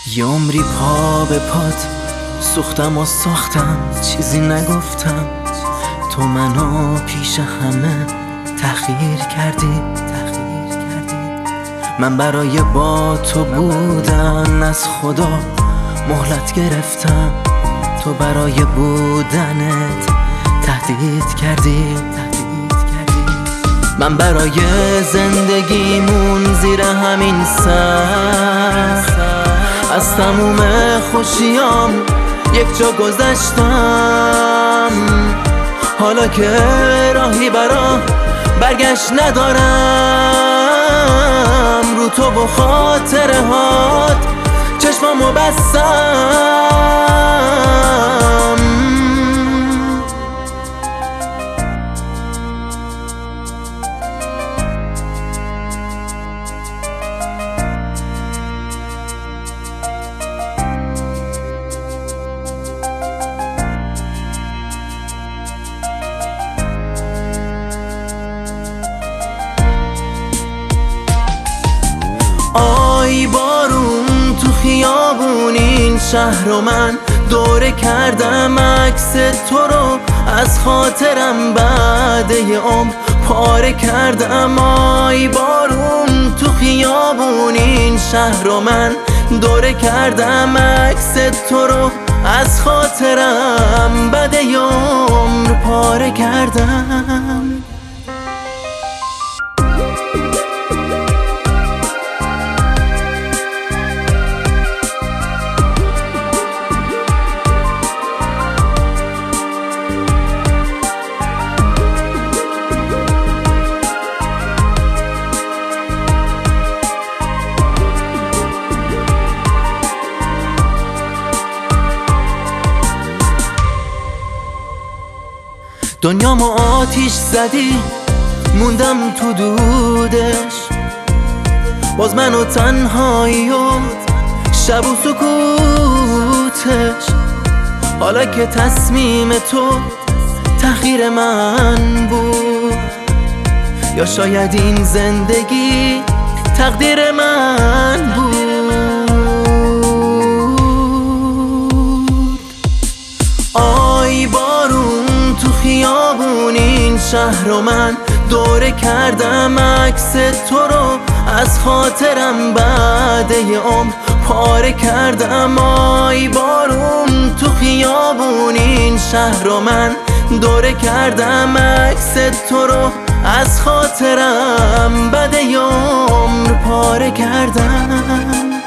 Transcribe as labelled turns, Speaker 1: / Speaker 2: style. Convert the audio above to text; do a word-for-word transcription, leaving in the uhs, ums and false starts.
Speaker 1: یه عمری پا به پات سوختم و ساختم، چیزی نگفتم. تو منو پیش همه تحقیر کردی. من برای با تو بودن از خدا مهلت گرفتم، تو برای بودنت تهدید کردی. من برای زندگیمون زیر همین سقف از تموم خوشیام یک جا گذشتم. حالا که راهی برا برگشت ندارم، رو تو و خاطره هات چشمامو بستم. آی بارون تو خیابون این شهر رو من دوره کردم، عکس تو رو از خاطرم بعد یه عمر پاره کردم. آی بارون تو خیابون این شهر رو من دوره کردم، عکس تو رو از خاطرم بعد یه عمر پاره کردم. دنیامو آتیش زدی موندم تو دودش، باز من و تنهایی و شب و سکوتش. حالا که تصمیم تو تغییر من بود، یا شاید این زندگی تقدیر من بود. آی بارون تو خیابون این شهر رو من دوره کردم، عکس تو رو از خاطرم بعد یه عمر پاره کردم. آی بارون تو خیابون این شهر رو من دوره کردم، عکس تو رو از خاطرم بعد یه عمر پاره کردم.